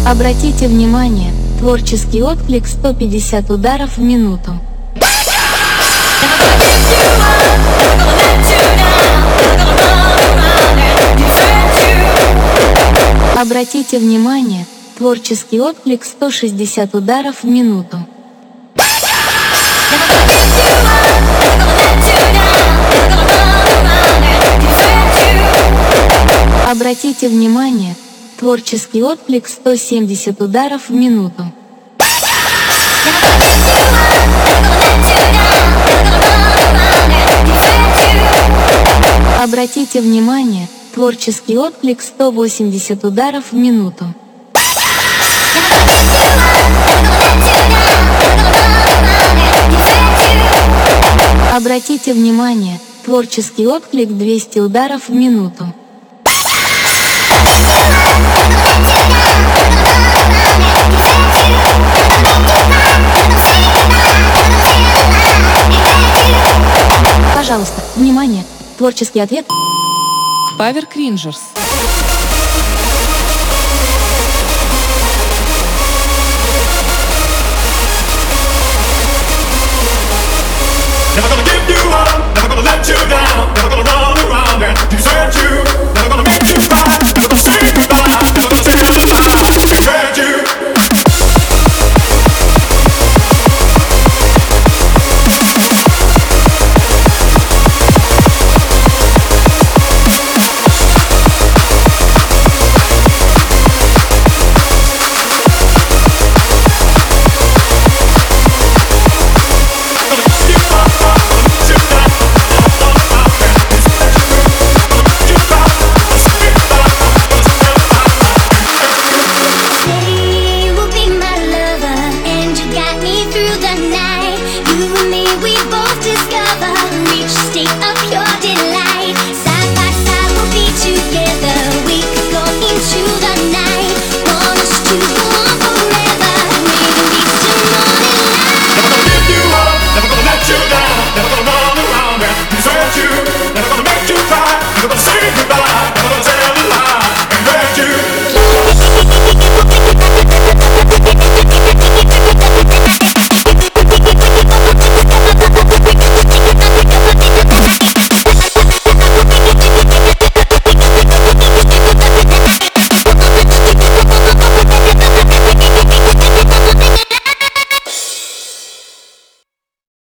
Обратите внимание, творческий отклик 150 ударов в минуту. Обратите внимание, творческий отклик 160 ударов в минуту. Обратите внимание, творческий отклик 170 ударов в минуту. Обратите внимание, творческий отклик 180 ударов в минуту. Обратите внимание, творческий отклик 200 ударов в минуту. Пожалуйста, внимание, творческий ответ. Power Cringers. Never gonna give you up, never gonna let you down, never gonna run around and desert you.